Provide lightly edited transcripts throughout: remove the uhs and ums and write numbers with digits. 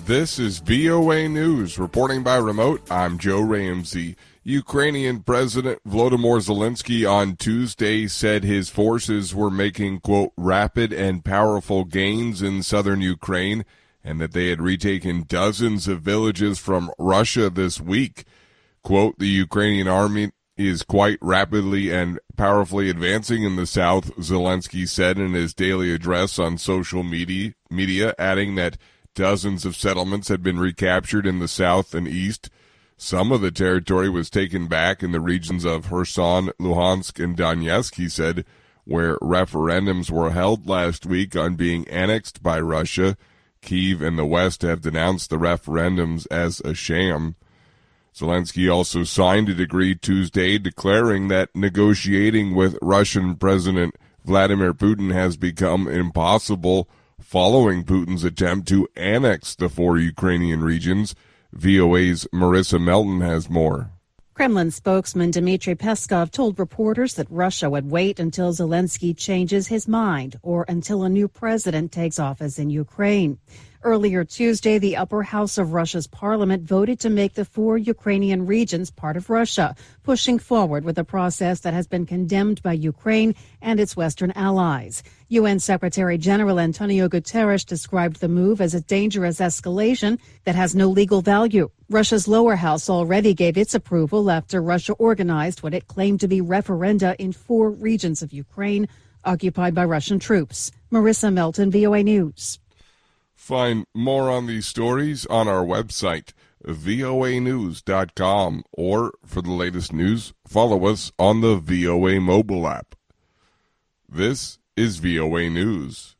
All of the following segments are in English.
This is VOA News. Reporting by remote, I'm Joe Ramsey. Ukrainian President Volodymyr Zelensky on Tuesday said his forces were making, quote, rapid and powerful gains in southern Ukraine and that they had retaken dozens of villages from Russia this week. Quote, the Ukrainian army is quite rapidly and powerfully advancing in the south, Zelensky said in his daily address on social media, adding that dozens of settlements had been recaptured in the south and east. Some of the territory was taken back in the regions of Kherson, Luhansk, and Donetsk, he said, where referendums were held last week on being annexed by Russia. Kyiv and the West have denounced the referendums as a sham. Zelensky also signed a decree Tuesday declaring that negotiating with Russian President Vladimir Putin has become impossible following Putin's attempt to annex the 4 Ukrainian regions. VOA's Marissa Melton has more. Kremlin spokesman Dmitry Peskov told reporters that Russia would wait until Zelensky changes his mind or until a new president takes office in Ukraine. Earlier Tuesday, the upper house of Russia's parliament voted to make the 4 Ukrainian regions part of Russia, pushing forward with a process that has been condemned by Ukraine and its Western allies. UN Secretary General Antonio Guterres described the move as a dangerous escalation that has no legal value. Russia's lower house already gave its approval after Russia organized what it claimed to be referenda in 4 regions of Ukraine occupied by Russian troops. Marissa Melton, VOA News. Find more on these stories on our website, voanews.com, or for the latest news, follow us on the VOA mobile app. This is VOA News.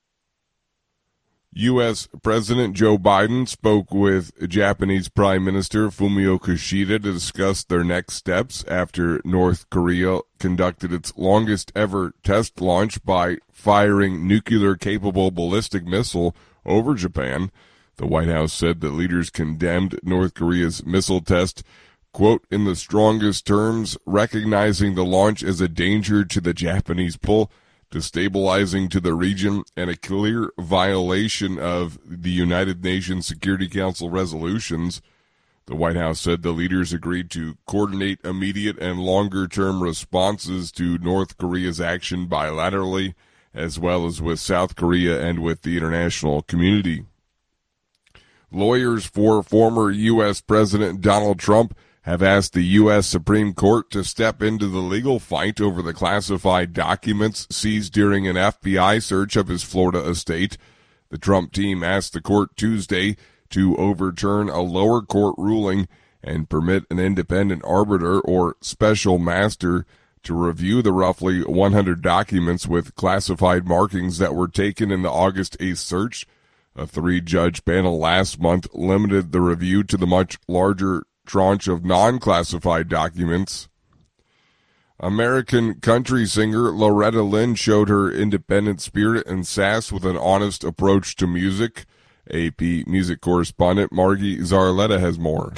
U.S. President Joe Biden spoke with Japanese Prime Minister Fumio Kishida to discuss their next steps after North Korea conducted its longest ever test launch by firing nuclear-capable ballistic missile over Japan. The White House said that leaders condemned North Korea's missile test, quote, in the strongest terms, recognizing the launch as a danger to the Japanese people, destabilizing to the region, and a clear violation of the United Nations Security Council resolutions. The White House said the leaders agreed to coordinate immediate and longer-term responses to North Korea's action bilaterally, as well as with South Korea and with the international community. Lawyers for former U.S. President Donald Trump have asked the U.S. Supreme Court to step into the legal fight over the classified documents seized during an FBI search of his Florida estate. The Trump team asked the court Tuesday to overturn a lower court ruling and permit an independent arbiter or special master to review the roughly 100 documents with classified markings that were taken in the August 8th search. A 3-judge panel last month limited the review to the much larger tranche of non-classified documents. American country singer Loretta Lynn showed her independent spirit and sass with an honest approach to music. AP music correspondent Margie Zarletta has more.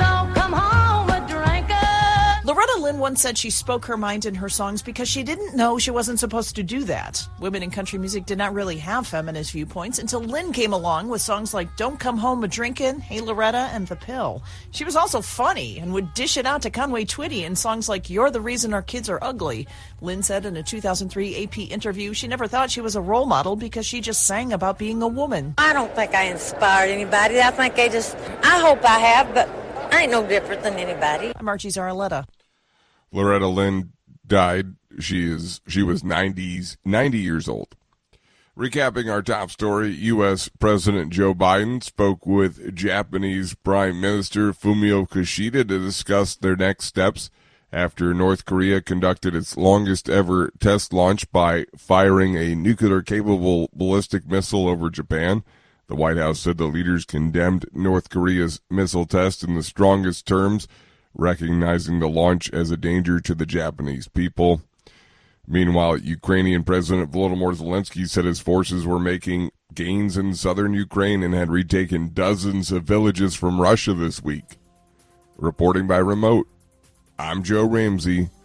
Loretta Lynn once said she spoke her mind in her songs because she didn't know she wasn't supposed to do that. Women in country music did not really have feminist viewpoints until Lynn came along with songs like Don't Come Home A-Drinkin', Hey Loretta, and The Pill. She was also funny and would dish it out to Conway Twitty in songs like You're the Reason Our Kids Are Ugly. Lynn said in a 2003 AP interview she never thought she was a role model because she just sang about being a woman. I don't think I inspired anybody. I hope I have, but I ain't no different than anybody. I'm Margie Zarletta. Loretta Lynn died. She was 90 years old. Recapping our top story, U.S. President Joe Biden spoke with Japanese Prime Minister Fumio Kishida to discuss their next steps after North Korea conducted its longest ever test launch by firing a nuclear-capable ballistic missile over Japan. The White House said the leaders condemned North Korea's missile test in the strongest terms, recognizing the launch as a danger to the Japanese people. Meanwhile, Ukrainian President Volodymyr Zelensky said his forces were making gains in southern Ukraine and had retaken dozens of villages from Russia this week. Reporting by remote, I'm Joe Ramsey.